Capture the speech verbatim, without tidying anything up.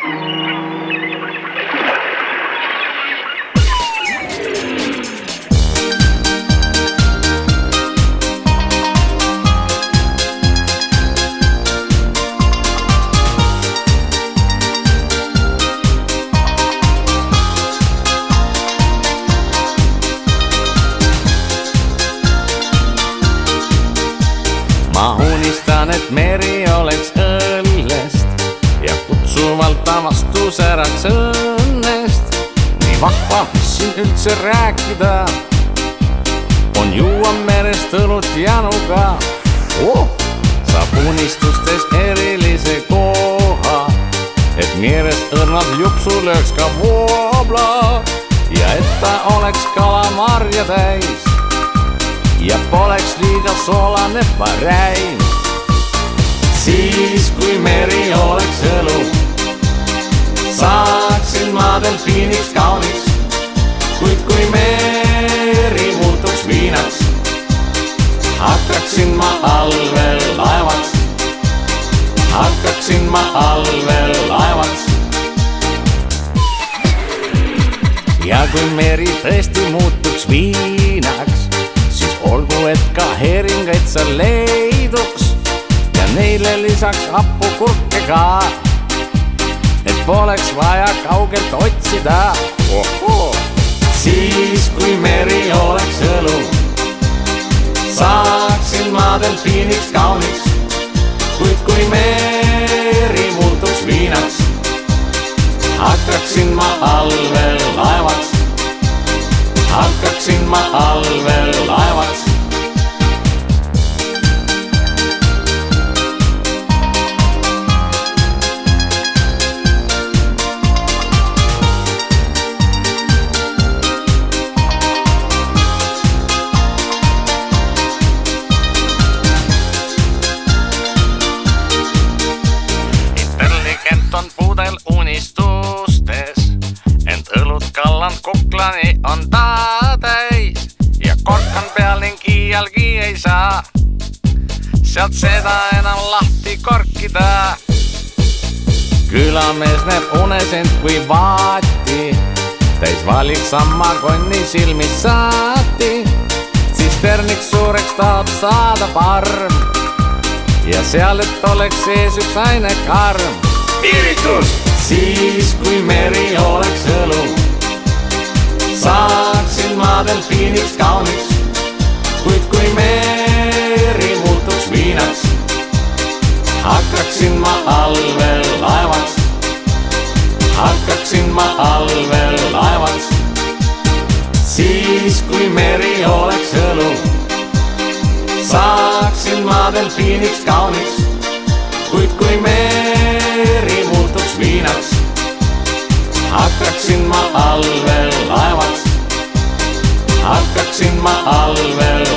Ma unistan, et meri oleks õllest ja kutsuvalt vastu säraks õnnest. Nii vahva, mis siin üldse rääkida, on juua merest õlut januga. Oh! Saab unistustes erilise koha, et merest õrnad jupsu lööks ka voobla ja et ta oleks kalamarja täis ja poleks liiga soolane parein. Siis kui meri oleks õlu, saaksin ma delfiiniks kauniks, kuid kui meri muutuks viinaks, hakkaksin ma allvel laevaks, hakkaksin ma allvel laevaks. Ja kui meri tõesti muutuks viinaks, olgu, et ka heringaid sa leiduks ja neile lisaks hapukurke ka, et poleks vaja kaugelt otsida. Oho! Siis kui meri oleks õlu, saaksin ma delfiiniks kauniks, kuid kui meri muutuks viinaks, hakkaksin ma allvel laevaks, hakkaksin ma allvel laevaks. Intelligent on pudel unistustes, ent õlut kalland kuklani on ta täis ja kork on peal ning iialgi ei saa sealt seda enam lahti korkida. Külamees näeb unes end kui vaati, täis valik samma konni silmis saati, siis terniks suureks tahab saada parm ja seal, et oleks sees üks aine karm. Piiritus! Siis kui meri oleks õlu, saaksin ma delfiiniks kauniks, kuid kui meri muutuks viinaks, hakkaksin ma allvel laevaks, hakkaksin ma allvel laevaks. Siis kui meri oleks õlu, saaksin ma delfiiniks kauniks, kuid kui meri muutuks viinaks, hakkaksin ma allvel laevaks, hakkaksin ma allvel